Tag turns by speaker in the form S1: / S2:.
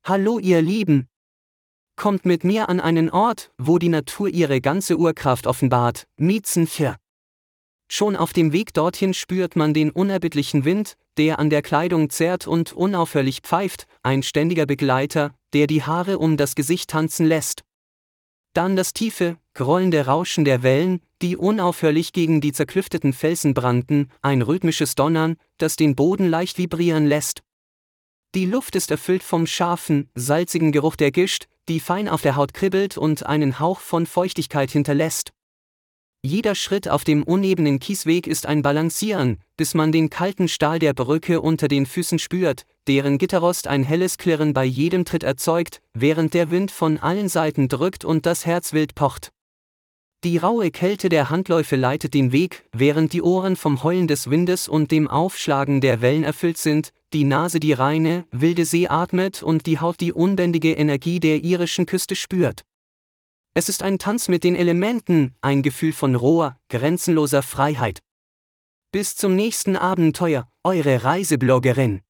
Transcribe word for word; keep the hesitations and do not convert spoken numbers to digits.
S1: Hallo ihr Lieben! Kommt mit mir an einen Ort, wo die Natur ihre ganze Urkraft offenbart, Miezenfjord. Schon auf dem Weg dorthin spürt man den unerbittlichen Wind, der an der Kleidung zerrt und unaufhörlich pfeift, ein ständiger Begleiter, der die Haare um das Gesicht tanzen lässt. Dann das tiefe, grollende Rauschen der Wellen, die unaufhörlich gegen die zerklüfteten Felsen brannten, ein rhythmisches Donnern, das den Boden leicht vibrieren lässt. Die Luft ist erfüllt vom scharfen, salzigen Geruch der Gischt, die fein auf der Haut kribbelt und einen Hauch von Feuchtigkeit hinterlässt. Jeder Schritt auf dem unebenen Kiesweg ist ein Balancieren, bis man den kalten Stahl der Brücke unter den Füßen spürt, deren Gitterrost ein helles Klirren bei jedem Tritt erzeugt, während der Wind von allen Seiten drückt und das Herz wild pocht. Die raue Kälte der Handläufe leitet den Weg, während die Ohren vom Heulen des Windes und dem Aufschlagen der Wellen erfüllt sind, die Nase die reine, wilde See atmet und die Haut die unbändige Energie der irischen Küste spürt. Es ist ein Tanz mit den Elementen, ein Gefühl von roher, grenzenloser Freiheit. Bis zum nächsten Abenteuer, eure Reisebloggerin.